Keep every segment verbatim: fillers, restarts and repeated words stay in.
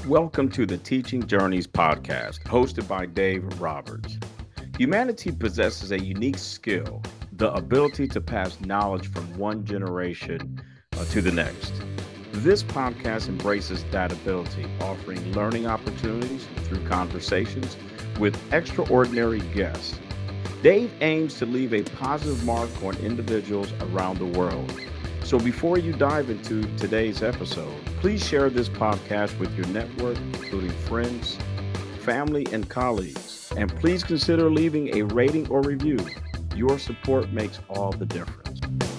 Welcome to the Teaching Journeys podcast, hosted by Dave Roberts. Humanity possesses a unique skill, the ability to pass knowledge from one generation uh, to the next. This podcast embraces that ability, offering learning opportunities through conversations with extraordinary guests. Dave aims to leave a positive mark on individuals around the world. So before you dive into today's episode, please share this podcast with your network, including friends, family, and colleagues. And please consider leaving a rating or review. Your support makes all the difference.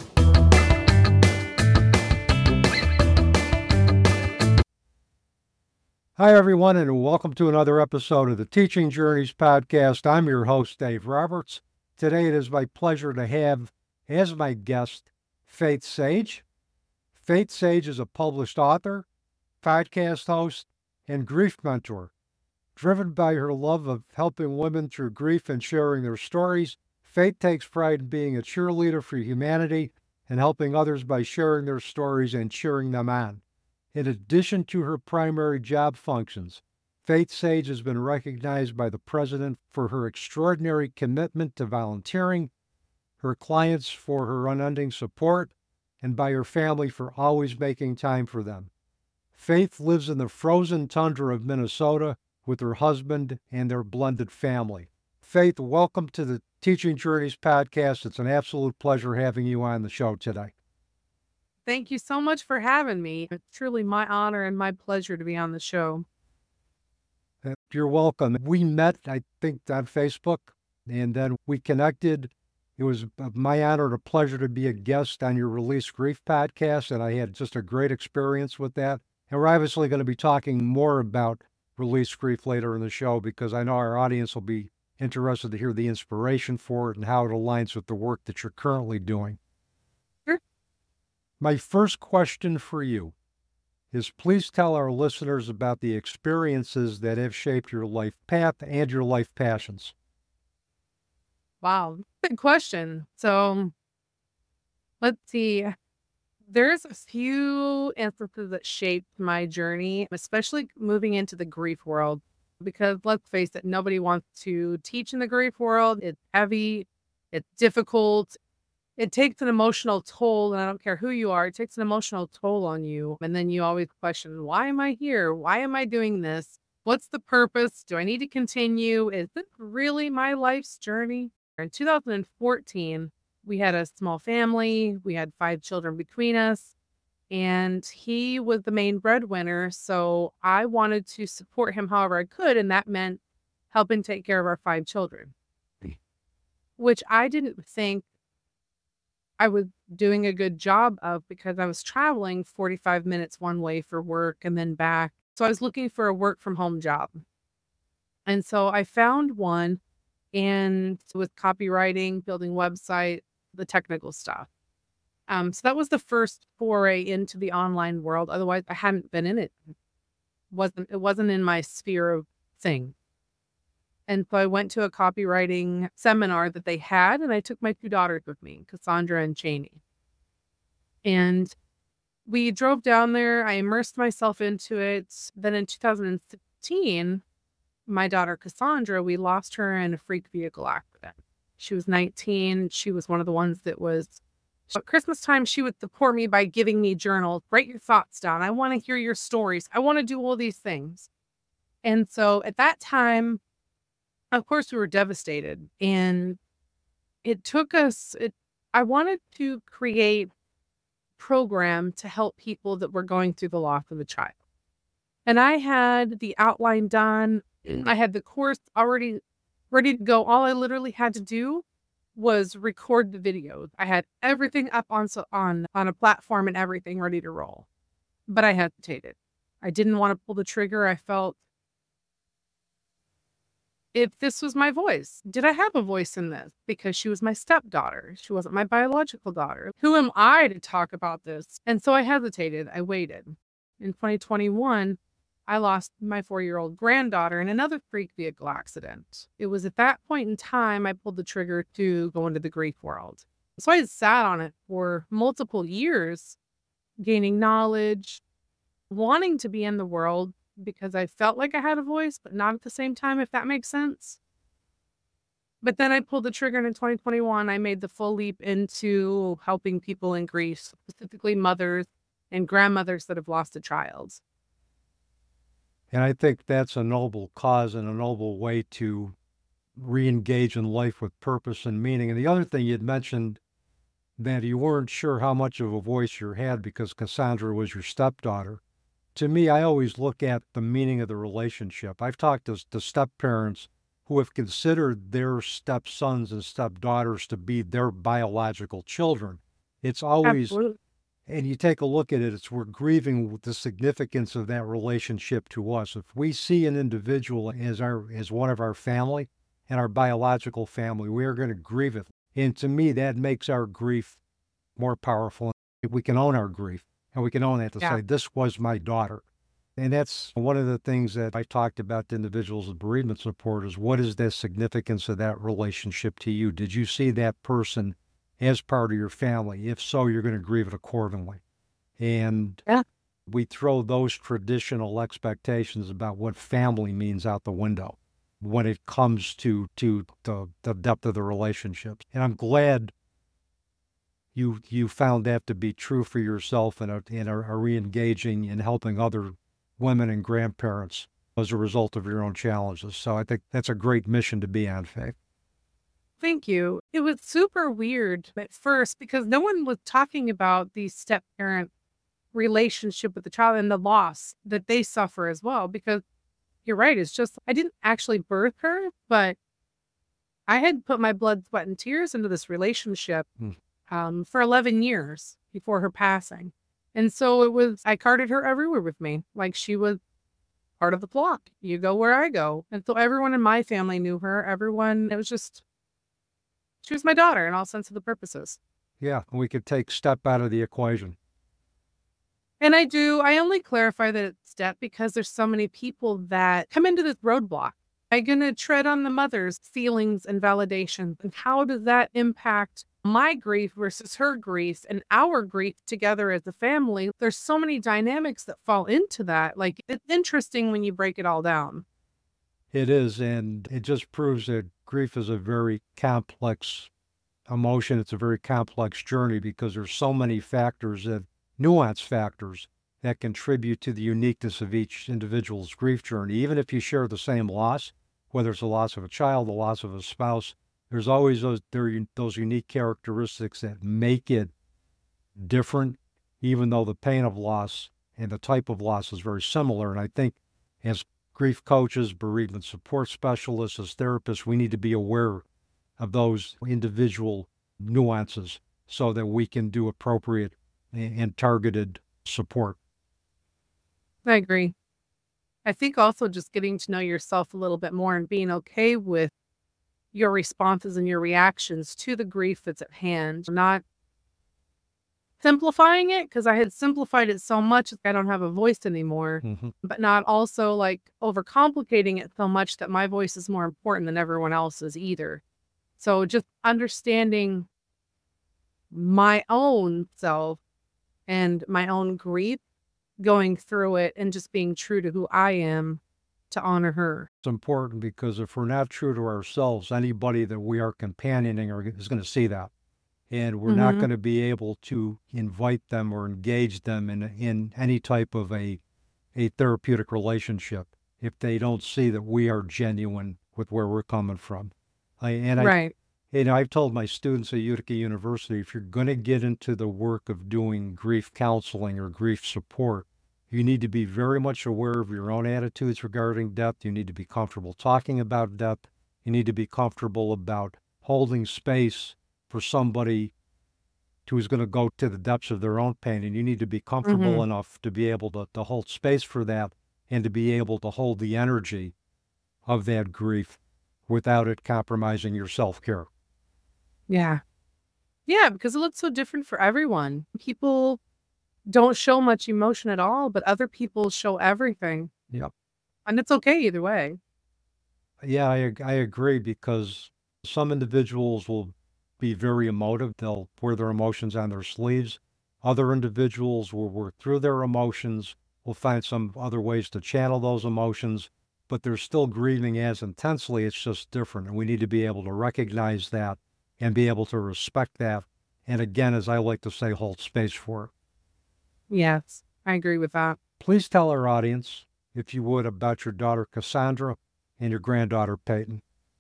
Hi, everyone, and welcome to another episode of the Teaching Journeys podcast. I'm your host, Dave Roberts. Today, it is my pleasure to have as my guest Faith Sage. Faith Sage is a published author, podcast host, and grief mentor. Driven by her love of helping women through grief and sharing their stories, Faith takes pride in being a cheerleader for humanity and helping others by sharing their stories and cheering them on. In addition to her primary job functions, Faith Sage has been recognized by the President for her extraordinary commitment to volunteering, her clients for her unending support, and by her family for always making time for them. Faith lives in the frozen tundra of Minnesota with her husband and their blended family. Faith, welcome to the Teaching Journeys podcast. It's an absolute pleasure having you on the show today. Thank you so much for having me. It's truly my honor and my pleasure to be on the show. You're welcome. We met, I think, on Facebook, and then we connected. It was my honor and a pleasure to be a guest on your Release Grief podcast, and I had just a great experience with that. And we're obviously going to be talking more about Release Grief later in the show because I know our audience will be interested to hear the inspiration for it and how it aligns with the work that you're currently doing. Sure. My first question for you is please tell our listeners about the experiences that have shaped your life path and your life passions. Wow, good question. So let's see. There's a few instances that shaped my journey, especially moving into the grief world, because let's face it, nobody wants to teach in the grief world. It's heavy, it's difficult. It takes an emotional toll, and I don't care who you are, it takes an emotional toll on you. And then you always question, why am I here? Why am I doing this? What's the purpose? Do I need to continue? Is this really my life's journey? In two thousand fourteen, we had a small family. We had five children between us, and he was the main breadwinner. So I wanted to support him however I could, and that meant helping take care of our five children, which I didn't think I was doing a good job of because I was traveling forty-five minutes one way for work and then back. So I was looking for a work from home job. And so I found one, and with copywriting, building website, the technical stuff. Um, so that was the first foray into the online world. Otherwise, I hadn't been in it. wasn't It wasn't in my sphere of thing. And so I went to a copywriting seminar that they had, and I took my two daughters with me, Cassandra and Cheney. And we drove down there. I immersed myself into it. Then in two thousand sixteen, my daughter Cassandra, we lost her in a freak vehicle accident. She was nineteen. She was one of the ones that was, at Christmas time, she would support me by giving me journals. Write your thoughts down. I want to hear your stories. I want to do all these things. And so at that time, of course, we were devastated. And it took us, it, I wanted to create a program to help people that were going through the loss of a child. And I had the outline done. I had the course already ready to go. All I literally had to do was record the videos. I had everything up on on on a platform and everything ready to roll. But I hesitated. I didn't want to pull the trigger. I felt, if this was my voice, did I have a voice in this? Because she was my stepdaughter. She wasn't my biological daughter. Who am I to talk about this? And so I hesitated. I waited. In twenty twenty-one, I lost my four-year-old granddaughter in another freak vehicle accident. It was at that point in time I pulled the trigger to go into the grief world. So I had sat on it for multiple years, gaining knowledge, wanting to be in the world, because I felt like I had a voice, but not at the same time, if that makes sense. But then I pulled the trigger, and in twenty twenty-one, I made the full leap into helping people in grief, specifically mothers and grandmothers that have lost a child. And I think that's a noble cause and a noble way to re-engage in life with purpose and meaning. And the other thing you'd mentioned, that you weren't sure how much of a voice you had because Cassandra was your stepdaughter. To me, I always look at the meaning of the relationship. I've talked to, to step-parents who have considered their stepsons and stepdaughters to be their biological children. It's always, Absolutely. and you take a look at it, it's we're grieving with the significance of that relationship to us. If we see an individual as our as one of our family and our biological family, we are going to grieve it. And to me, that makes our grief more powerful. We can own our grief, and we can own that to Yeah. say, this was my daughter. And that's one of the things that I talked about to individuals with bereavement support is, what is the significance of that relationship to you? Did you see that person as part of your family? If so, you're going to grieve it accordingly. And Yeah. we throw those traditional expectations about what family means out the window when it comes to to the, the depth of the relationships. And I'm glad you you found that to be true for yourself and are, and are, are re-engaging in helping other women and grandparents as a result of your own challenges. So I think that's a great mission to be on, Faith. Thank you. It was super weird at first because no one was talking about the step-parent relationship with the child and the loss that they suffer as well. Because you're right, it's just, I didn't actually birth her, but I had put my blood, sweat, and tears into this relationship Hmm. um, for eleven years before her passing. And so it was, I carted her everywhere with me. Like, she was part of the flock. You go where I go. And so everyone in my family knew her. Everyone, it was just, she was my daughter in all sense of the purposes. Yeah, we could take step out of the equation. And I do, I only clarify that it's step because there's so many people that come into this roadblock. I'm going to tread on the mother's feelings and validation. And how does that impact my grief versus her grief and our grief together as a family? There's so many dynamics that fall into that. Like, it's interesting when you break it all down. It is, and it just proves that grief is a very complex emotion. It's a very complex journey because there's so many factors, that nuance factors, that contribute to the uniqueness of each individual's grief journey. Even if you share the same loss, whether it's the loss of a child, the loss of a spouse, there's always those there those unique characteristics that make it different, even though the pain of loss and the type of loss is very similar. And I think as grief coaches, bereavement support specialists, as therapists, we need to be aware of those individual nuances so that we can do appropriate and targeted support. I agree. I think also just getting to know yourself a little bit more and being okay with your responses and your reactions to the grief that's at hand, not simplifying it, because I had simplified it so much that I don't have a voice anymore, Mm-hmm. but not also like overcomplicating it so much that my voice is more important than everyone else's either. So just understanding my own self and my own grief, going through it and just being true to who I am to honor her. It's important because if we're not true to ourselves, anybody that we are companioning are, is going to see that. And we're not Mhm. going to be able to invite them or engage them in, in any type of a, a therapeutic relationship if they don't see that we are genuine with where we're coming from. I, and I, Right. you know, I've told my students at Utica University, if you're going to get into the work of doing grief counseling or grief support, you need to be very much aware of your own attitudes regarding death. You need to be comfortable talking about death. You need to be comfortable about holding space for somebody who's going to go to the depths of their own pain. And you need to be comfortable Mhm. enough to be able to, to hold space for that and to be able to hold the energy of that grief without it compromising your self-care. Yeah. Yeah, because it looks so different for everyone. People don't show much emotion at all, but other people show everything. Yep. And it's okay either way. Yeah, I, ag- I agree because some individuals will be very emotive. They'll wear their emotions on their sleeves. Other individuals will work through their emotions will find some other ways to channel those emotions, but they're still grieving as intensely. It's just different. And we need to be able to recognize that and be able to respect that. And again, as I like to say, hold space for it. Yes, I agree with that. Please tell our audience, if you would, about your daughter Cassandra and your granddaughter Peyton.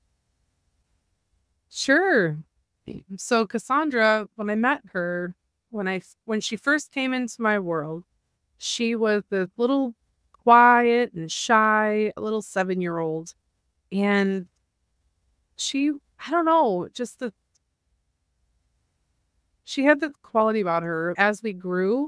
Sure. So Cassandra, when I met her, when I when she first came into my world, she was this little quiet and shy little seven-year-old. And she, I don't know, just the she had the quality about her. As we grew,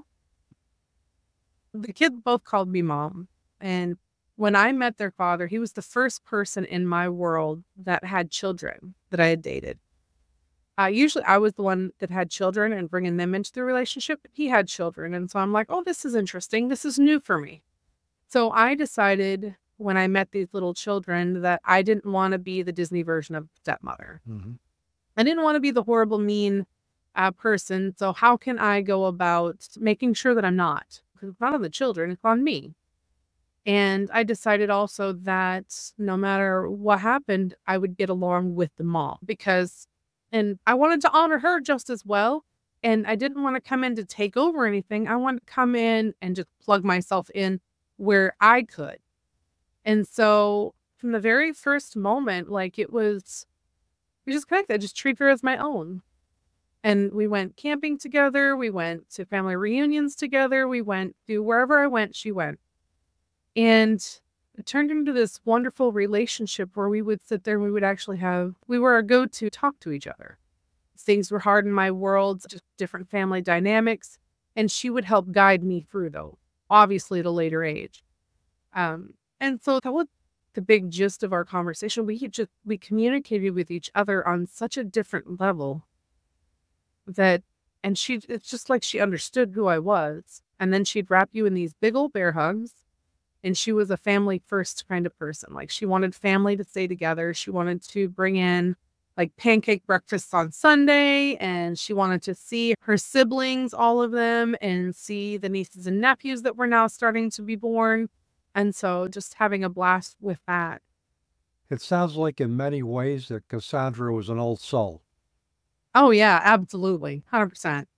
the kids both called me mom. And when I met their father, he was the first person in my world that had children that I had dated. Uh, usually I was the one that had children and bringing them into the relationship. But he had children. And so I'm like, oh, this is interesting. This is new for me. So I decided when I met these little children that I didn't want to be the Disney version of stepmother. Mm-hmm. I didn't want to be the horrible, mean uh, person. So how can I go about making sure that I'm not? Because it's not on the children, it's on me. And I decided also that no matter what happened, I would get along with the mom because, and I wanted to honor her just as well. And I didn't want to come in to take over anything. I wanted to come in and just plug myself in where I could. And so from the very first moment, like it was, we just connected. I just treated her as my own. And we went camping together. We went to family reunions together. We went to wherever I went, she went. And it turned into this wonderful relationship where we would sit there and we would actually have, we were our go-to talk to each other. Things were hard in my world, just different family dynamics. And she would help guide me through those, obviously at a later age. Um, and so that was the big gist of our conversation. We just, we communicated with each other on such a different level that, and she, it's just like she understood who I was. And then she'd wrap you in these big old bear hugs. And she was a family first kind of person. Like she wanted family to stay together. She wanted to bring in like pancake breakfasts on Sunday. And she wanted to see her siblings, all of them, and see the nieces and nephews that were now starting to be born. And so just having a blast with that. It sounds like in many ways that Cassandra was an old soul. Oh, yeah, absolutely. one hundred percent.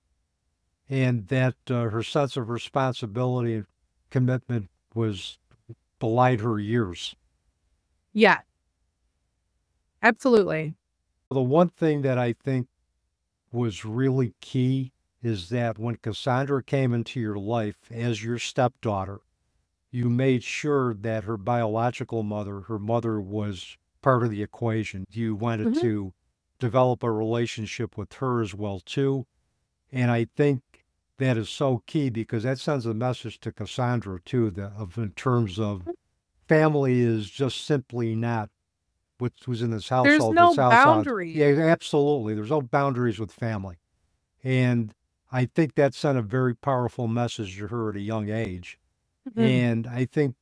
And that uh, her sense of responsibility and commitment was belied her years. Yeah, absolutely. The one thing that I think was really key is that when Cassandra came into your life as your stepdaughter, you made sure that her biological mother, her mother, was part of the equation. You wanted Mhm. to develop a relationship with her as well, too. And I think that is so key because that sends a message to Cassandra, too, that of in terms of family is just simply not what was in this There's household. no This household. boundaries. Yeah, absolutely. There's no boundaries with family. And I think that sent a very powerful message to her at a young age. Mhm. And I think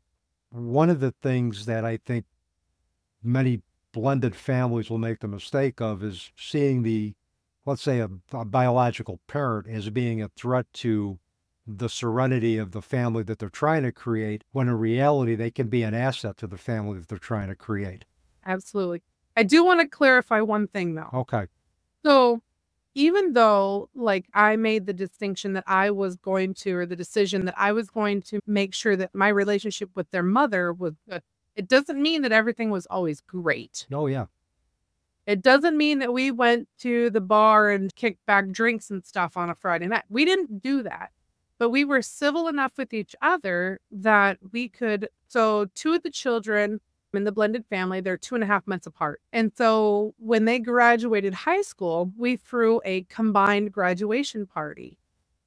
one of the things that I think many blended families will make the mistake of is seeing the, let's say, a, a biological parent as being a threat to the serenity of the family that they're trying to create, when in reality, they can be an asset to the family that they're trying to create. Absolutely. I do want to clarify one thing, though. Okay. So even though like I made the distinction that I was going to, or the decision that I was going to make sure that my relationship with their mother was good, it doesn't mean that everything was always great. Oh, yeah. It doesn't mean that we went to the bar and kicked back drinks and stuff on a Friday night. We didn't do that. But we were civil enough with each other that we could. So two of the children in the blended family, they're two and a half months apart. And so when they graduated high school, we threw a combined graduation party.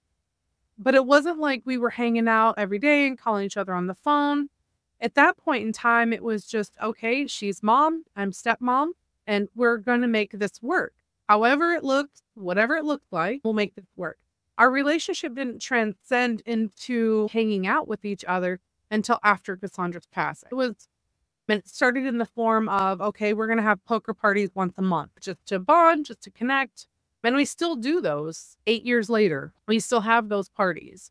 But it wasn't like we were hanging out every day and calling each other on the phone. At that point in time, it was just, okay, she's mom, I'm stepmom, and we're going to make this work. However it looked, whatever it looked like, we'll make this work. Our relationship didn't transcend into hanging out with each other until after Cassandra's passing. It was, it started in the form of, okay, we're going to have poker parties once a month, just to bond, just to connect. And we still do those eight years later. We still have those parties.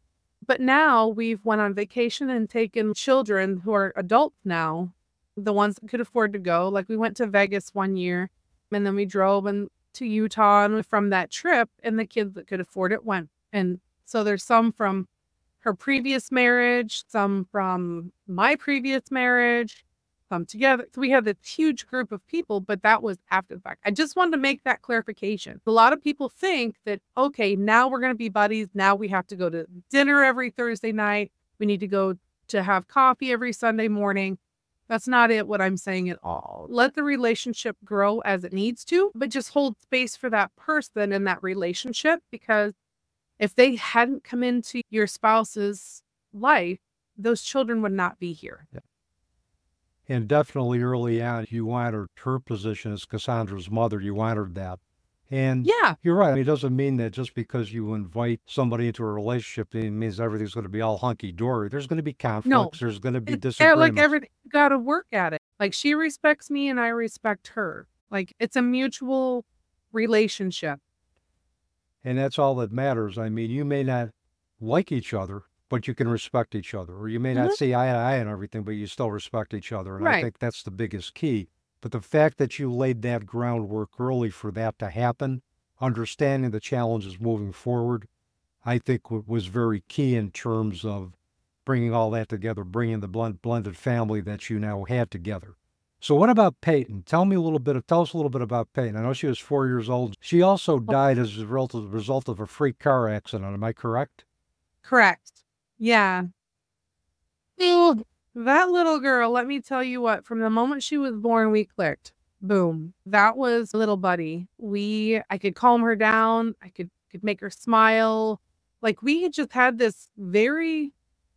But now we've went on vacation and taken children who are adults now, the ones that could afford to go. Like we went to Vegas one year and then we drove and to Utah, and from that trip, and the kids that could afford it went. And so there's some from her previous marriage, some from my previous marriage, some together. So we had this huge group of people, but that was after the fact. I just wanted to make that clarification. A lot of people think that, okay, now we're going to be buddies. Now we have to go to dinner every Thursday night. We need to go to have coffee every Sunday morning. That's not it, what I'm saying at all. Let the relationship grow as it needs to, but just hold space for that person in that relationship, because if they hadn't come into your spouse's life, those children would not be here. Yeah. And definitely early on, you honored her position as Cassandra's mother. You honored that. And Yeah. you're right. I mean, it doesn't mean that just because you invite somebody into a relationship, it means everything's going to be all hunky-dory. There's going to be conflicts. No. There's going to be It's yeah, disagreements. like everything, you got to work at it. Like she respects me and I respect her. Like it's a mutual relationship. And that's all that matters. I mean, you may not like each other, but you can respect each other. Or you may not Mhm. see eye to eye and everything, but you still respect each other. And I Right. think that's the biggest key. But the fact that you laid that groundwork early for that to happen, understanding the challenges moving forward, I think w- was very key in terms of bringing all that together, bringing the blend, blended family that you now had together. So what about Peyton? Tell me a little bit of, tell us a little bit about Peyton. I know she was four years old. She also died as a result of, result of a freak car accident. Am I correct? Correct. Yeah. Ew. That little girl, let me tell you what, from the moment she was born, we clicked. Boom. That was little buddy. We, I could calm her down. I could, could make her smile. Like we had just had this very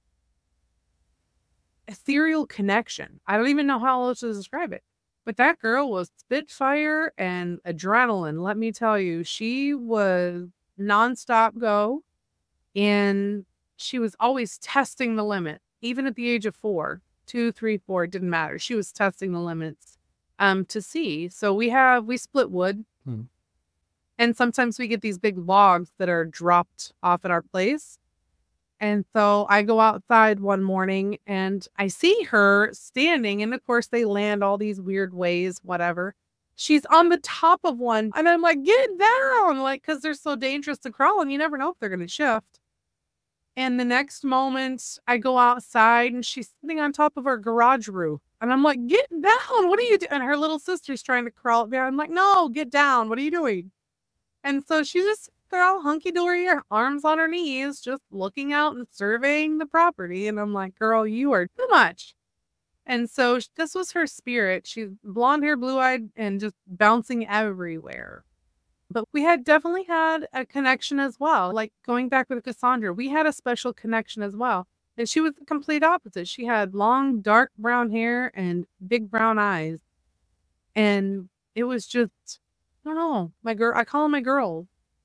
ethereal connection. I don't even know how else to describe it. But that girl was spitfire and adrenaline. Let me tell you, she was nonstop go. And she was always testing the limit, even at the age of four, two, three, four, it didn't matter. She was testing the limits um, to see. So we have, we split wood. Hmm. And sometimes we get these big logs that are dropped off at our place. And so I go outside one morning and I see her standing. And of course, they land all these weird ways, whatever. She's on the top of one. And I'm like, get down. Like, because they're so dangerous to crawl and you never know if they're going to shift. And the next moment, I go outside and she's sitting on top of our garage roof. And I'm like, get down. What are you doing? And her little sister's trying to crawl down. I'm like, no, get down. What are you doing? And so she just, they're all hunky-dory, her arms on her knees, just looking out and surveying the property. And I'm like, girl, you are too much. And so sh- this was her spirit. She's blonde hair, blue-eyed, and just bouncing everywhere. But we had definitely had a connection as well. Like going back with Cassandra, we had a special connection as well. And she was the complete opposite. She had long, dark brown hair and big brown eyes. And it was just, I don't know, my girl, I call her my girl.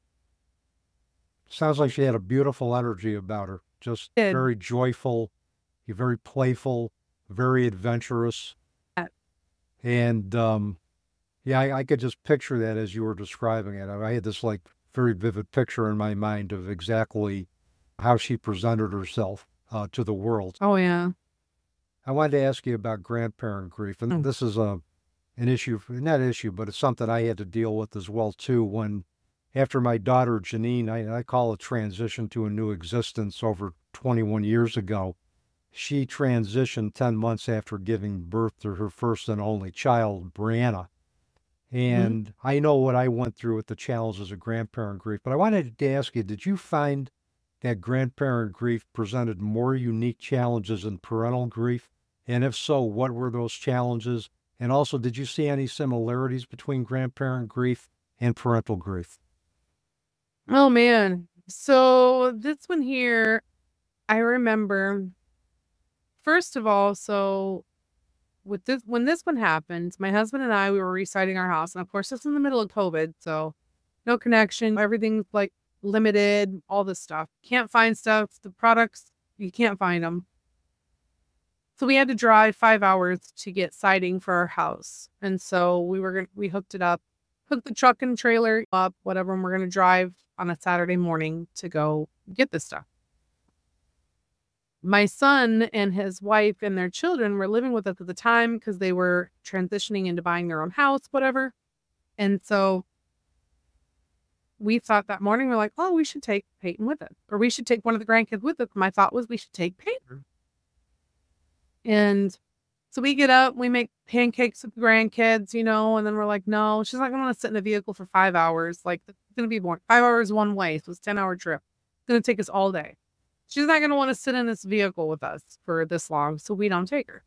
Sounds like she had a beautiful energy about her. Just Did. very joyful, you're very playful, very adventurous. Yeah. And um, yeah, I, I could just picture that as you were describing it. I had this like very vivid picture in my mind of exactly how she presented herself uh, to the world. Oh, yeah. I wanted to ask you about grandparent grief, and Mm. this is a an issue, not an issue, but it's something I had to deal with as well too. When after my daughter Janine, I, I call it transition to a new existence over twenty-one years ago. She transitioned ten months after giving birth to her first and only child, Brianna. And I know what I went through with the challenges of grandparent grief, but I wanted to ask you, did you find that grandparent grief presented more unique challenges than parental grief? And if so, what were those challenges? And also, did you see any similarities between grandparent grief and parental grief? Oh, man. So this one here, I remember, first of all, so with this, when this one happened, my husband and I, we were resiting our house. And of course, it's in the middle of COVID. So no connection. Everything's like limited, all this stuff. Can't find stuff. The products, you can't find them. So we had to drive five hours to get siding for our house. And so we were gonna, we hooked it up, hooked the truck and trailer up, whatever, and we're going to drive on a Saturday morning to go get this stuff. my son and his wife and their children were living with us at the time because they were transitioning into buying their own house, whatever. And so we thought that morning, we're like, oh, we should take Peyton with us, or we should take one of the grandkids with us. My thought was we should take Peyton. And so we get up, we make pancakes with the grandkids, you know, and then we're like, no, she's not going to sit in a vehicle for five hours. Like, it's going to be boring. Five hours one way. So it's a ten hour trip. It's going to take us all day. She's not going to want to sit in this vehicle with us for this long. So we don't take her.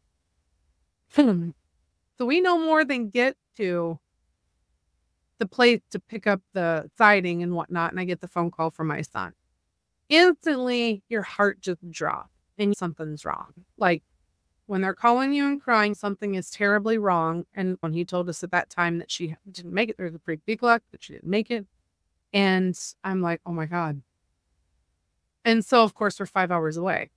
So we no more than get to the place to pick up the siding and whatnot. And I get the phone call from my son. Instantly, your heart just drops and something's wrong. Like, when they're calling you and crying, something is terribly wrong. And when he told us at that time that she didn't make it, there was a pretty big luck that she didn't make it. And I'm like, oh my God. And so, of course, we're five hours away.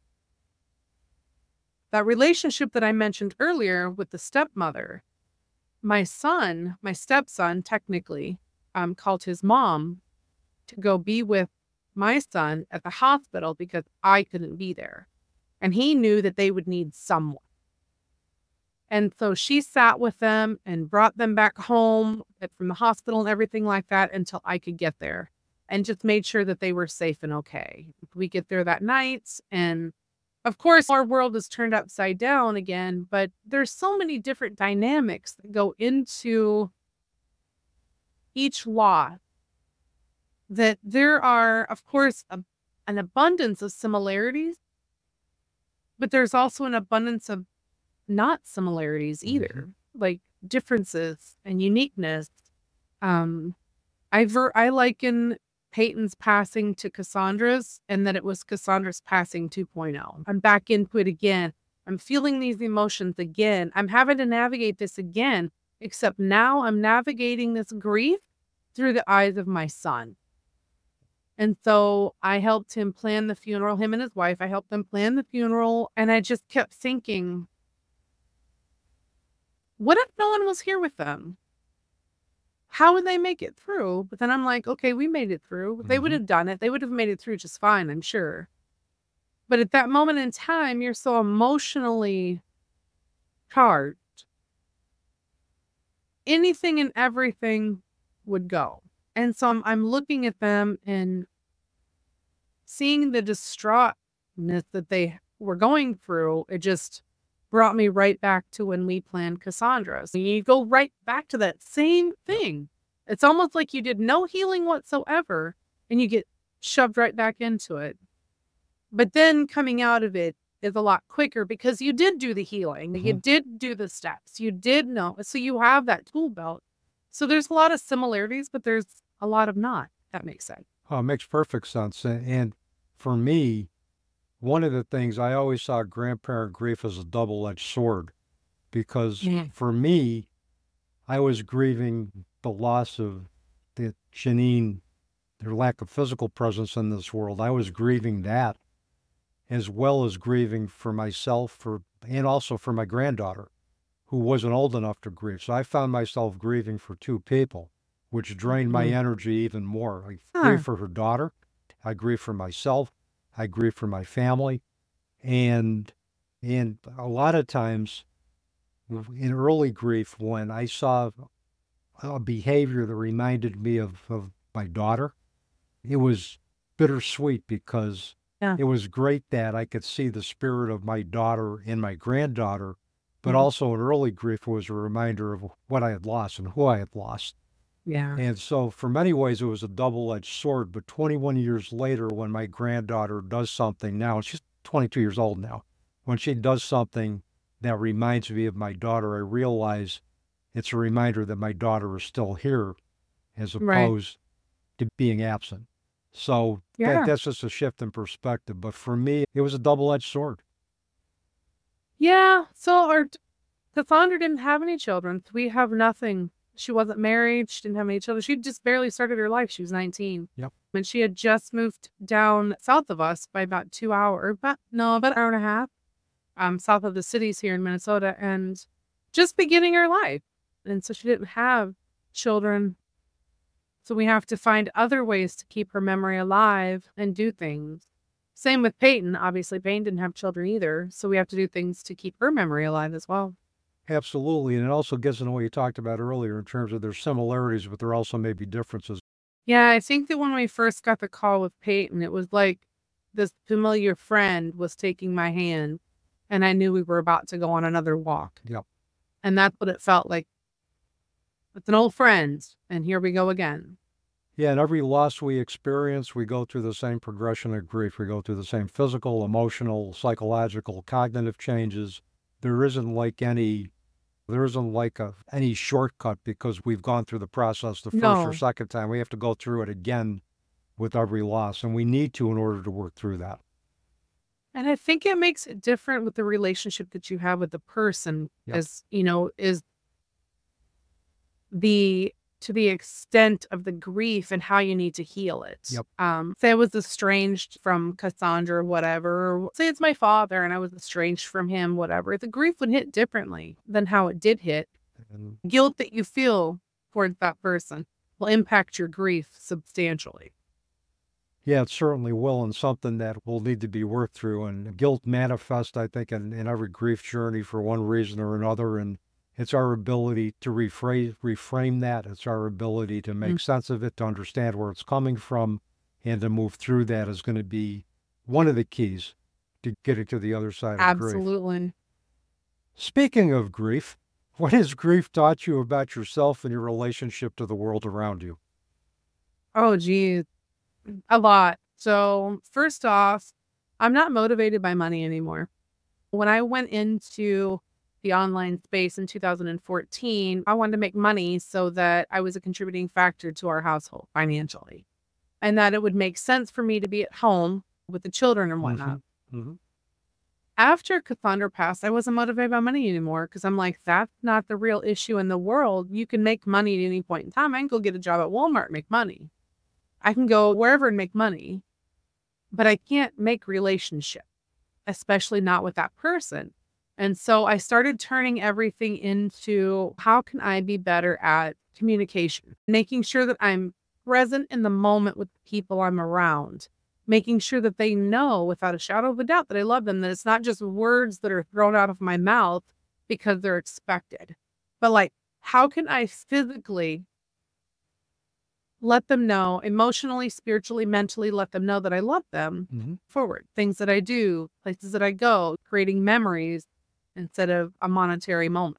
That relationship that I mentioned earlier with the stepmother, my son, my stepson, technically, um, called his mom to go be with my son at the hospital because I couldn't be there. And he knew that they would need someone. And so she sat with them and brought them back home from the hospital and everything like that until I could get there, and just made sure that they were safe and okay. We get there that night, and of course, our world is turned upside down again, but there's so many different dynamics that go into each loss that there are, of course, a, an abundance of similarities, but there's also an abundance of not similarities either, mm-hmm. like differences and uniqueness. Um, I ver- I liken Peyton's passing to Cassandra's, and that it was Cassandra's passing two point oh. I'm back into it again. I'm feeling these emotions again. I'm having to navigate this again, except now I'm navigating this grief through the eyes of my son. And so I helped him plan the funeral, him and his wife. I helped them plan the funeral. And I just kept thinking, what if no one was here with them? How would they make it through? But then I'm like, okay, we made it through. Mm-hmm. They would have done it. They would have made it through just fine, I'm sure. But at that moment in time, you're so emotionally charged. Anything and everything would go. And so I'm, I'm looking at them and seeing the distraughtness that they were going through. It just brought me right back to when we planned Cassandra. So you go right back to that same thing. It's almost like you did no healing whatsoever and you get shoved right back into it. But then coming out of it is a lot quicker because you did do the healing. Mm-hmm. You did do the steps. You did know. So you have that tool belt. So there's a lot of similarities, but there's a lot of not. That makes sense. Oh, it makes perfect sense. And for me, one of the things I always saw grandparent grief as a double-edged sword, because yeah. for me, I was grieving the loss of the Janine, their lack of physical presence in this world. I was grieving that, as well as grieving for myself, for and also for my granddaughter, who wasn't old enough to grieve. So I found myself grieving for two people, which drained mm-hmm. my energy even more. I huh. grieve for her daughter. I grieve for myself. I grieve for my family. And and a lot of times in early grief, when I saw a behavior that reminded me of, of my daughter, it was bittersweet because yeah. it was great that I could see the spirit of my daughter in my granddaughter, but mm-hmm. also in early grief was a reminder of what I had lost and who I had lost. Yeah. And so for many ways, it was a double-edged sword. But twenty-one years later, when my granddaughter does something now, and she's twenty-two years old now, when she does something that reminds me of my daughter, I realize it's a reminder that my daughter is still here as opposed right. to being absent. So yeah. that, that's just a shift in perspective. But for me, it was a double-edged sword. Yeah. So our Cassandra didn't have any children. So we have nothing. She wasn't married. She didn't have any children. She just barely started her life. She was nineteen. Yep. And she had just moved down south of us by about two hours, about, no, about an hour and a half, um, south of the cities here in Minnesota, and just beginning her life. And so she didn't have children. So we have to find other ways to keep her memory alive and do things. Same with Peyton. Obviously, Peyton didn't have children either. So we have to do things to keep her memory alive as well. Absolutely. And it also gets into what you talked about earlier in terms of there's similarities, but there also may be differences. Yeah, I think that when we first got the call with Peyton, it was like this familiar friend was taking my hand, and I knew we were about to go on another walk. Yep. And that's what it felt like. It's an old friend, and here we go again. Yeah, and every loss we experience, we go through the same progression of grief. We go through the same physical, emotional, psychological, cognitive changes. There isn't like any, there isn't like a, any shortcut because we've gone through the process the first No. or second time. We have to go through it again with every loss, and we need to in order to work through that. And I think it makes it different with the relationship that you have with the person, Yep. as you know, is the to the extent of the grief and how you need to heal it. Yep. Um, say I was estranged from Cassandra or whatever, or say it's my father and I was estranged from him, whatever. The grief would hit differently than how it did hit. And Guilt that you feel towards that person will impact your grief substantially. yeah, it certainly will, and something that will need to be worked through. And guilt manifests, I think, in, in every grief journey for one reason or another. And it's our ability to rephrase, reframe that. It's our ability to make Mm. sense of it, to understand where it's coming from, and to move through that is going to be one of the keys to getting to the other side of grief. Absolutely. Speaking of grief, what has grief taught you about yourself and your relationship to the world around you? Oh, geez. A lot. So, first off, I'm not motivated by money anymore. When I went into the online space in two thousand fourteen, I wanted to make money so that I was a contributing factor to our household financially, and that it would make sense for me to be at home with the children and whatnot. Mm-hmm. After Cassandra passed, I wasn't motivated by money anymore because I'm like, that's not the real issue in the world. You can make money at any point in time. I can go get a job at Walmart and make money. I can go wherever and make money, but I can't make relationship, especially not with that person. And so I started turning everything into how can I be better at communication, making sure that I'm present in the moment with the people I'm around, making sure that they know without a shadow of a doubt that I love them, that it's not just words that are thrown out of my mouth because they're expected, but like, how can I physically let them know, emotionally, spiritually, mentally, let them know that I love them Mm-hmm. forward. Things that I do, places that I go, creating memories instead of a monetary moment.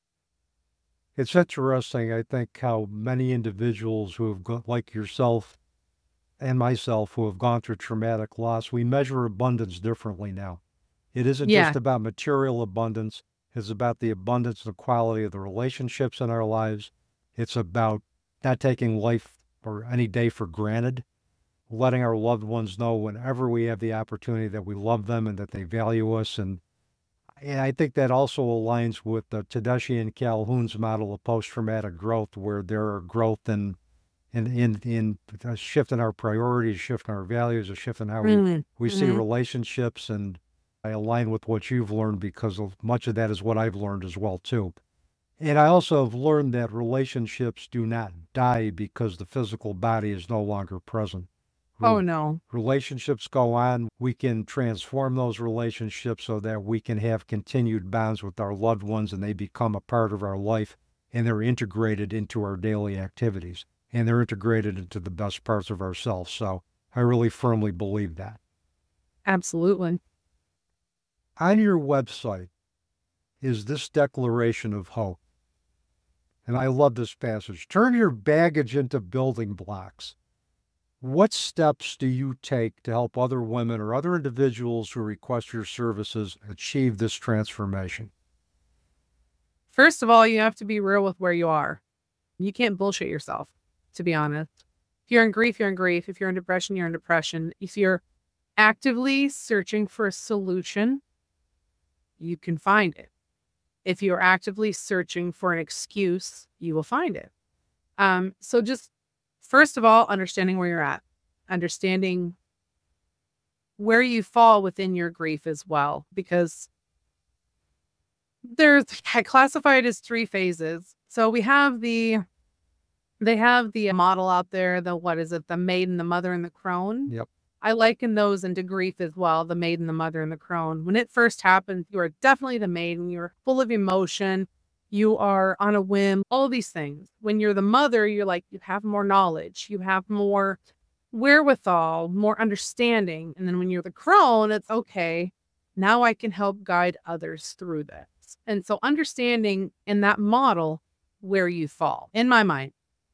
It's interesting, I think, how many individuals who have gone, like yourself and myself, who have gone through traumatic loss, we measure abundance differently now. It isn't Yeah, just about material abundance. It's about the abundance and the quality of the relationships in our lives. It's about not taking life or any day for granted, letting our loved ones know whenever we have the opportunity that we love them and that they value us. And, and I think that also aligns with the Tedeschi and Calhoun's model of post-traumatic growth, where there are growth in in in, in a shift in our priorities, a shift in our values, a shift in how we, mm, we see mhm, relationships. And I align with what you've learned because of much of that is what I've learned as well too. And I also have learned that relationships do not die because the physical body is no longer present. oh Rel- no, Relationships go on. We can transform those relationships so that we can have continued bonds with our loved ones and they become a part of our life and they're integrated into our daily activities and they're integrated into the best parts of ourselves. So I really firmly believe that. absolutely. On your website is this declaration of hope. And I love this passage. Turn your baggage into building blocks. What steps do you take to help other women or other individuals who request your services achieve this transformation? First of all, you have to be real with where you are. You can't bullshit yourself, to be honest. If you're in grief, you're in grief. If you're in depression, you're in depression. If you're actively searching for a solution, you can find it. If you're actively searching for an excuse, you will find it. Um, so just first of all, understanding where you're at, understanding where you fall within your grief as well, because there's I classify it as three phases. So we have the they have the model out there, the what is it, the maiden, the mother, and the crone. Yep. I liken those into grief as well, the maid and the mother and the crone. When it first happens, you are definitely the maid and you're full of emotion. You are on a whim, all these things. When you're the mother, you're like, you have more knowledge, you have more wherewithal, more understanding. And then when you're the crone, it's okay, now I can help guide others through this. And so understanding in that model where you fall, in my mind.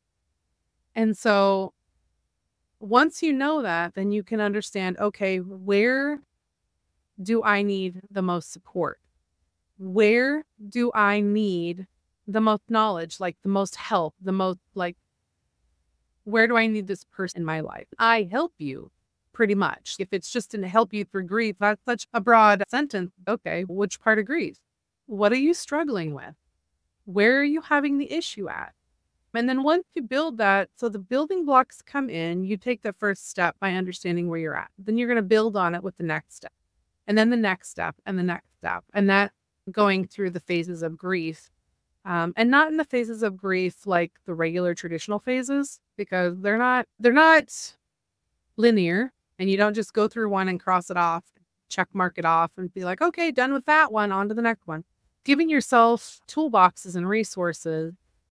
And so once you know that, then you can understand, okay, where do I need the most support? Where do I need the most knowledge, like the most help, the most like, where do I need this person in my life? I help you pretty much. If it's just to help you through grief, that's such a broad sentence. Okay, which part of grief? What are you struggling with? Where are you having the issue at? And then once you build that, so the building blocks come in, you take the first step by understanding where you're at. Then you're going to build on it with the next step, and then the next step, and the next step. And that going through the phases of grief, um, and not in the phases of grief like the regular traditional phases, because they're not, they're not linear, and you don't just go through one and cross it off, check mark it off and be like, okay, done with that one, on to the next one. Giving yourself toolboxes and resources.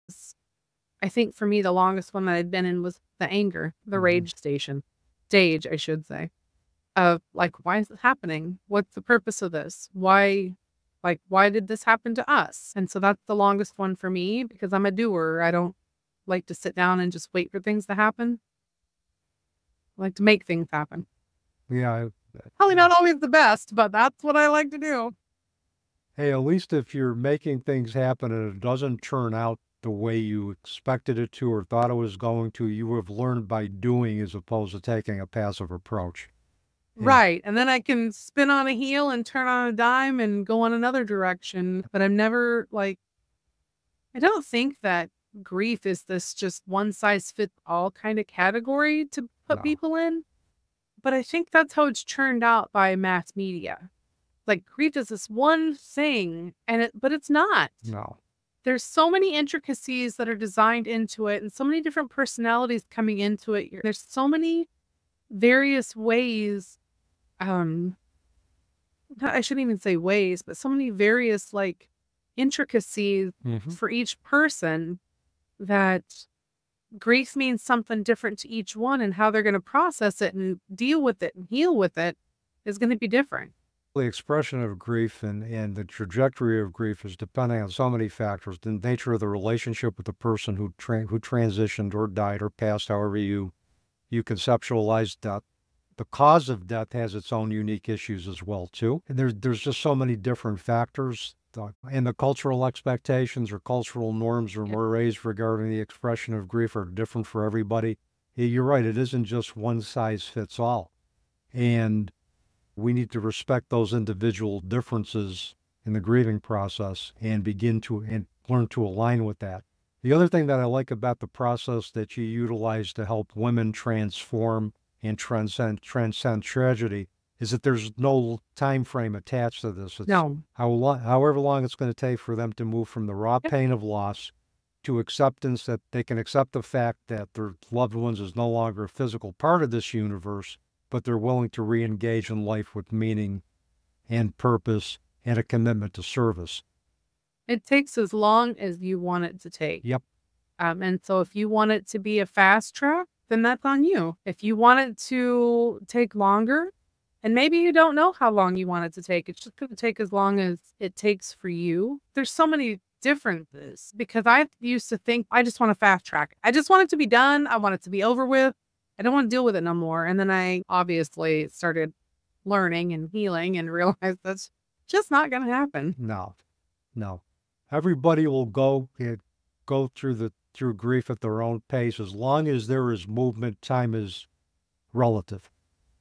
I think for me, the longest one that I'd been in was the anger, the Mhm. rage station, stage, I should say, of like, why is this happening? What's the purpose of this? Why, like, why did this happen to us? And so that's the longest one for me because I'm a doer. I don't like to sit down and just wait for things to happen. I like to make things happen. Yeah. I- Probably not always the best, but that's what I like to do. Hey, at least if you're making things happen and it doesn't turn out the way you expected it to or thought it was going to, you have learned by doing as opposed to taking a passive approach. Yeah. Right. And then I can spin on a heel and turn on a dime and go in another direction. But I'm never like, I don't think that grief is this just one size fits all kind of category to put No. people in. But I think that's how it's churned out by mass media. Like grief is this one thing, and it, but it's not. No. There's so many intricacies that are designed into it and so many different personalities coming into it. There's so many various ways. Um, I shouldn't even say ways, but so many various like intricacies Mhm. for each person that grief means something different to each one, and how they're going to process it and deal with it and heal with it is going to be different. The expression of grief and, and the trajectory of grief is depending on so many factors. The nature of the relationship with the person who tra- who transitioned or died or passed, however you you conceptualize death. The cause of death has its own unique issues as well too. And there's there's just so many different factors. The- and the cultural expectations or cultural norms or Yeah. mores regarding the expression of grief are different for everybody. Yeah, you're right. It isn't just one size fits all. And we need to respect those individual differences in the grieving process and begin to and learn to align with that. The other thing that I like about the process that you utilize to help women transform and transcend transcend tragedy is that there's no time frame attached to this. It's No. how long, however long it's going to take for them to move from the raw Yep. pain of loss to acceptance that they can accept the fact that their loved ones is no longer a physical part of this universe, but they're willing to re-engage in life with meaning and purpose and a commitment to service. It takes as long as you want it to take. Yep. Um, and so if you want it to be a fast track, then that's on you. If you want it to take longer, and maybe you don't know how long you want it to take, it's just going to take as long as it takes for you. There's so many differences because I used to think I just want to fast track. I just want it to be done. I want it to be over with. I don't want to deal with it no more. And then I obviously started learning and healing and realized that's just not going to happen. No, no. Everybody will go eh, go through the through grief at their own pace. As long as there is movement, time is relative.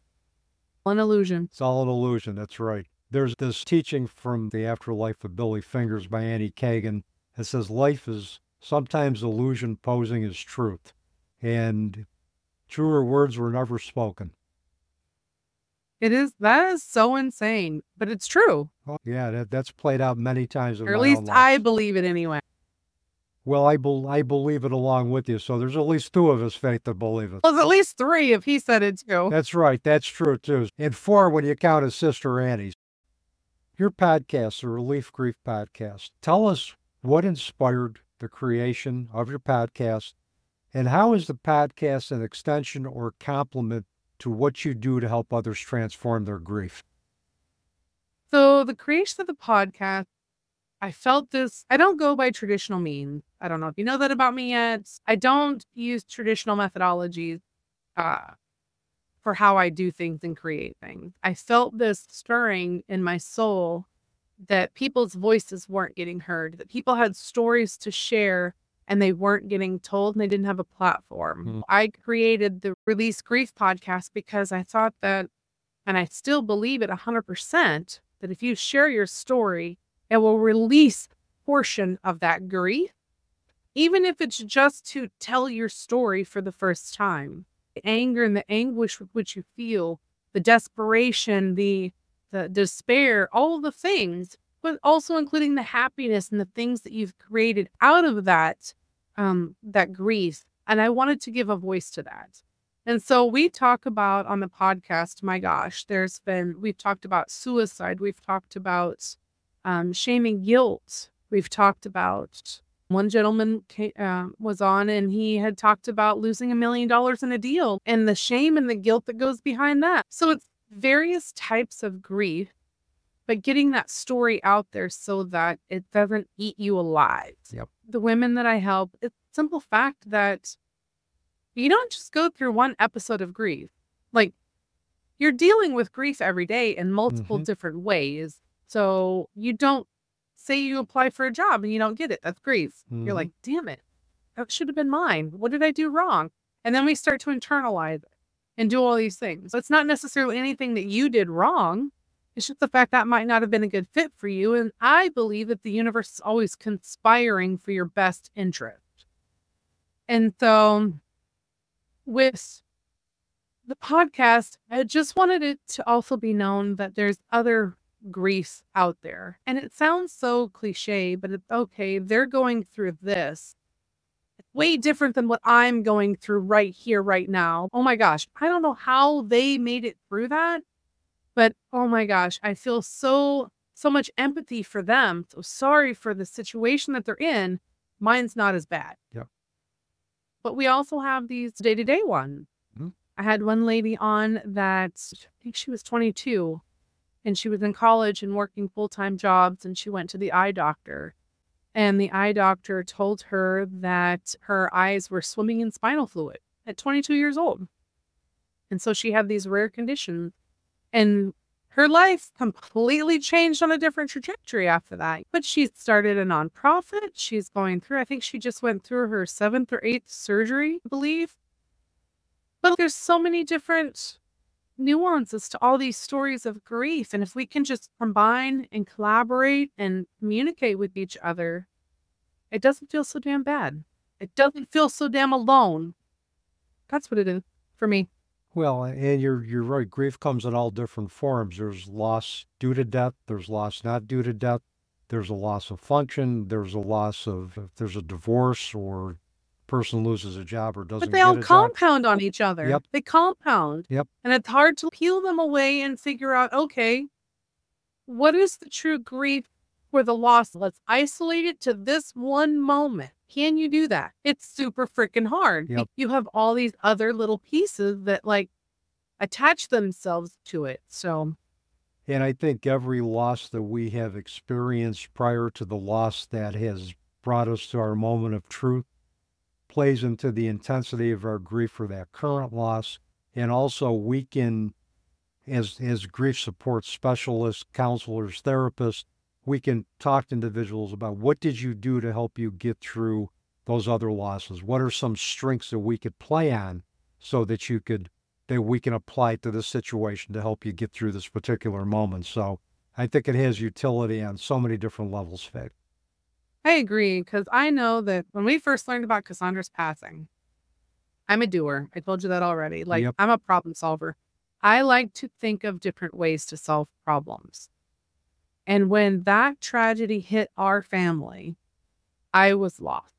An illusion. It's all an illusion. That's right. There's this teaching from The Afterlife of Billy Fingers by Annie Kagan that says life is sometimes illusion posing as truth. And truer words were never spoken. It is, that is so insane, but it's true. Well, yeah, that, that's played out many times in Or at my least own I life. believe it anyway. Well, I, bel I believe it along with you. So there's at least two of us, Faith, that believe it. Well, there's at least three if he said it too. That's right. That's true, too. And four when you count his sister Annie's. Your podcast, the Relief Grief Podcast, tell us what inspired the creation of your podcast, and how is the podcast an extension or complement to what you do to help others transform their grief? So the creation of the podcast, I felt this, I don't go by traditional means. I don't know if you know that about me yet. I don't use traditional methodologies uh, for how I do things and create things. I felt this stirring in my soul that people's voices weren't getting heard, that people had stories to share and they weren't getting told and they didn't have a platform. Mm. I created the Release Grief podcast because I thought that, and I still believe it one hundred percent, that if you share your story, it will release a portion of that grief, even if it's just to tell your story for the first time. The anger and the anguish with which you feel, the desperation, the the despair, all the things, but also including the happiness and the things that you've created out of that, um, that grief. And I wanted to give a voice to that. And so we talk about on the podcast, my gosh, there's been, we've talked about suicide. We've talked about um, shame and guilt. We've talked about, one gentleman came, uh, was on and he had talked about losing a million dollars in a deal and the shame and the guilt that goes behind that. So it's various types of grief, but getting that story out there so that it doesn't eat you alive. Yep. The women that I help, it's a simple fact that you don't just go through one episode of grief. Like, you're dealing with grief every day in multiple Mhm. different ways. So you don't say you apply for a job and you don't get it. That's grief. Mhm. You're like, damn it, that should have been mine. What did I do wrong? And then we start to internalize it and do all these things. So it's not necessarily anything that you did wrong. It's just the fact that might not have been a good fit for you. And I believe that the universe is always conspiring for your best interest. And so with the podcast, I just wanted it to also be known that there's other griefs out there. And it sounds so cliche, but it's okay. They're going through this. It's way different than what I'm going through right here, right now. Oh my gosh. I don't know how they made it through that, but oh my gosh, I feel so, so much empathy for them. So sorry for the situation that they're in. Mine's not as bad. Yep. But we also have these day-to-day ones. Mhm. I had one lady on that, I think she was twenty-two, and she was in college and working full-time jobs, and she went to the eye doctor. And the eye doctor told her that her eyes were swimming in spinal fluid at twenty-two years old. And so she had these rare conditions. And her life completely changed on a different trajectory after that. But she started a nonprofit. She's going through, I think she just went through her seventh or eighth surgery, I believe. But there's so many different nuances to all these stories of grief. And if we can just combine and collaborate and communicate with each other, it doesn't feel so damn bad. It doesn't feel so damn alone. That's what it is for me. Well, and you're you're right. Grief comes in all different forms. There's loss due to death. There's loss not due to death. There's a loss of function. There's a loss of, if there's a divorce or person loses a job or doesn't But they get all a job. compound on each other. Yep. They compound. Yep. And it's hard to peel them away and figure out, okay, what is the true grief for the loss? Let's isolate it to this one moment. Can you do that? It's super freaking hard. Yep. You have all these other little pieces that like attach themselves to it. So And I think every loss that we have experienced prior to the loss that has brought us to our moment of truth plays into the intensity of our grief for that current loss. And also we can, as, as grief support specialists, counselors, therapists, we can talk to individuals about what did you do to help you get through those other losses? What are some strengths that we could play on so that you could, that we can apply to this situation to help you get through this particular moment? So I think it has utility on so many different levels, Faith. I agree, because I know that when we first learned about Cassandra's passing, I'm a doer. I told you that already. Like, Yep. I'm a problem solver. I like to think of different ways to solve problems. And when that tragedy hit our family, I was lost.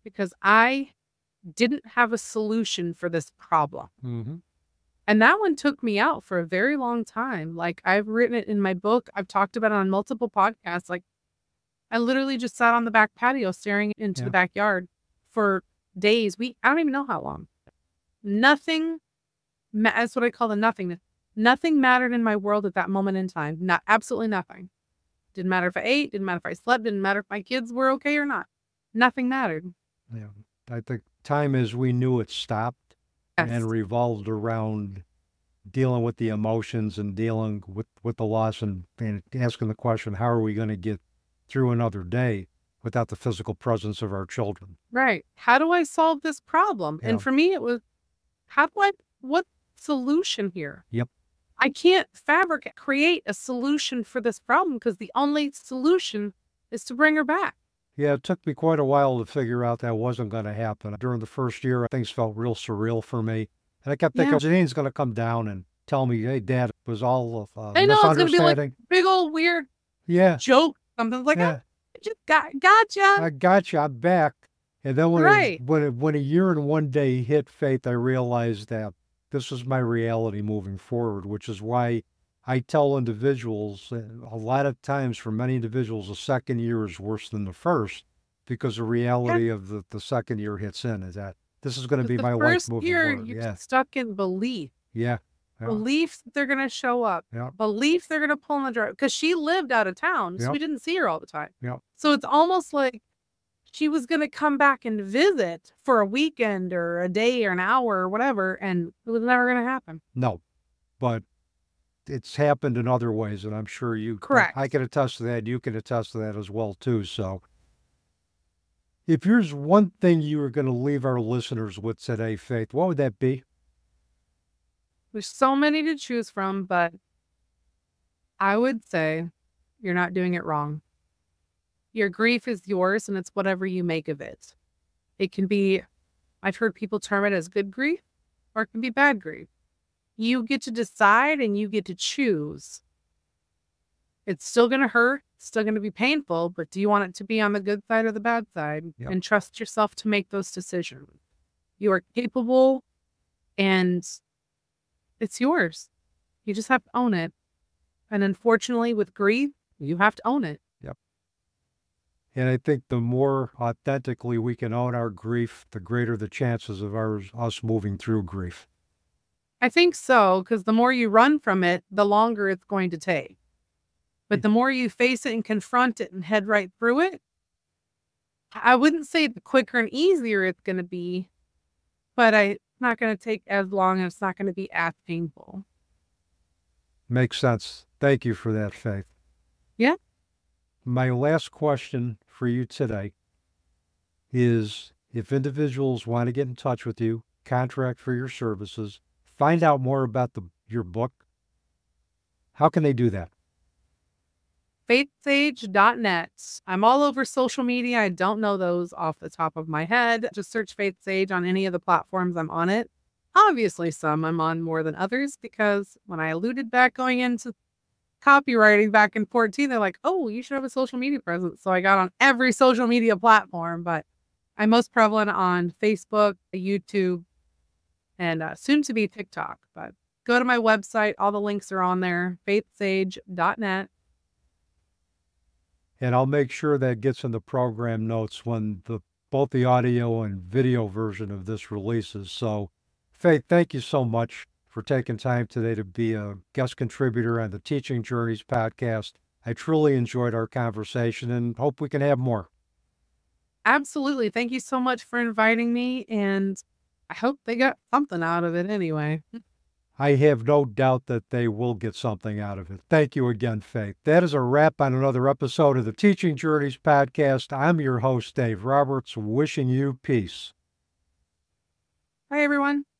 because I didn't have a solution for this problem. Mm-hmm. And that one took me out for a very long time. Like, I've written it in my book. I've talked about it on multiple podcasts. Like, I literally just sat on the back patio staring into Yeah. the backyard for days. We I don't even know how long. Nothing, ma- that's what I call the nothingness. Nothing mattered in my world at that moment in time. Not absolutely nothing. Didn't matter if I ate, didn't matter if I slept, didn't matter if my kids were okay or not. Nothing mattered. Yeah. I think time as we knew it stopped Yes. and revolved around dealing with the emotions and dealing with, with the loss and, and asking the question, how are we going to get through another day without the physical presence of our children? Right. How do I solve this problem? Yeah. And for me, it was, how do I, what solution here? Yep. I can't fabricate, create a solution for this problem because the only solution is to bring her back. Yeah, it took me quite a while to figure out that wasn't going to happen. During the first year, things felt real surreal for me. And I kept thinking, Yeah. Janine's going to come down and tell me, hey, Dad, it was all a uh, I know it's going to be like misunderstanding. big old weird Yeah, joke. Something like, yeah. I just got, gotcha. I got you. I'm back. And then when Right. it, when it, when a year and one day hit Faith, I realized that this was my reality moving forward, which is why I tell individuals uh, a lot of times for many individuals, the second year is worse than the first because the reality of the, the second year hits in is that this is going to be The my life first moving year, forward. you're Yeah. stuck in belief. Yeah. Yeah. Belief that they're going to show up. Yeah. Belief they're going to pull in the drive. Because she lived out of town, so Yep. we didn't see her all the time. Yep. So it's almost like she was going to come back and visit for a weekend or a day or an hour or whatever, and it was never going to happen. No, but it's happened in other ways, and I'm sure you Correct. I, I can attest to that. You can attest to that as well too. So if there's one thing you were going to leave our listeners with today, Faith, what would that be? There's so many to choose from, but I would say you're not doing it wrong. Your grief is yours, and it's whatever you make of it. It can be, I've heard people term it as good grief, or it can be bad grief. You get to decide and you get to choose. It's still going to hurt, it's still going to be painful, but do you want it to be on the good side or the bad side? Yep. And trust yourself to make those decisions. You are capable, and it's yours. You just have to own it. And unfortunately, with grief, you have to own it. And I think the more authentically we can own our grief, the greater the chances of ours, us moving through grief. I think so, because the more you run from it, the longer it's going to take. But the more you face it and confront it and head right through it, I wouldn't say the quicker and easier it's going to be, but I, it's not going to take as long and it's not going to be as painful. Makes sense. Thank you for that, Faith. Yeah. My last question for you today is if individuals want to get in touch with you, contract for your services, find out more about the, your book, how can they do that? faith sage dot net. I'm all over social media. I don't know those off the top of my head. Just search Faith Sage on any of the platforms. I'm on it. Obviously, some I'm on more than others because when I alluded back going into copywriting back in fourteen, they're like, oh, you should have a social media presence. So I got on every social media platform, but I'm most prevalent on Facebook, YouTube, and uh, soon to be TikTok. But go to my website. All the links are on there, faith sage dot net. And I'll make sure that gets in the program notes when the both the audio and video version of this releases. So, Faith, thank you so much for taking time today to be a guest contributor on the Teaching Journeys podcast. I truly enjoyed our conversation and hope we can have more. Absolutely. Thank you so much for inviting me, and I hope they got something out of it anyway. I have no doubt that they will get something out of it. Thank you again, Faith. That is a wrap on another episode of the Teaching Journeys podcast. I'm your host, Dave Roberts, wishing you peace. Bye, everyone.